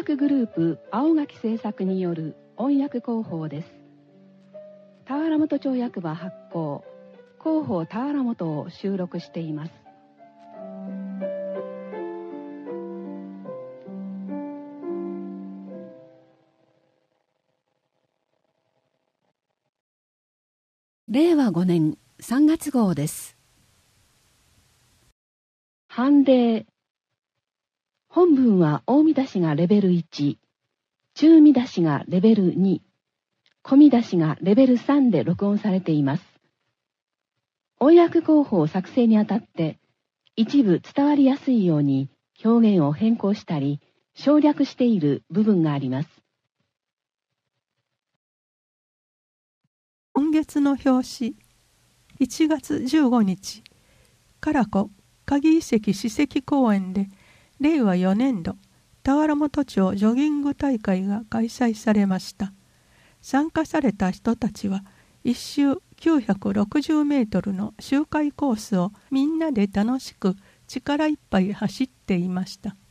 訳グループ青垣製作による音訳広報です。田原本町役場発行広報田原本を収録しています。令和5年3月号です。判例。本文は大見出しがレベル1、中見出しがレベル2、小見出しがレベル3で録音されています。音訳広報作成にあたって一部伝わりやすいように表現を変更したり省略している部分があります。 今月の表紙、1月15日、唐子鍵遺跡史跡公園で令和4年度田原本町ジョギング大会が開催されました。参加された人たちは1周960メートルの周回コースをみんなで楽しく力いっぱい走っていました。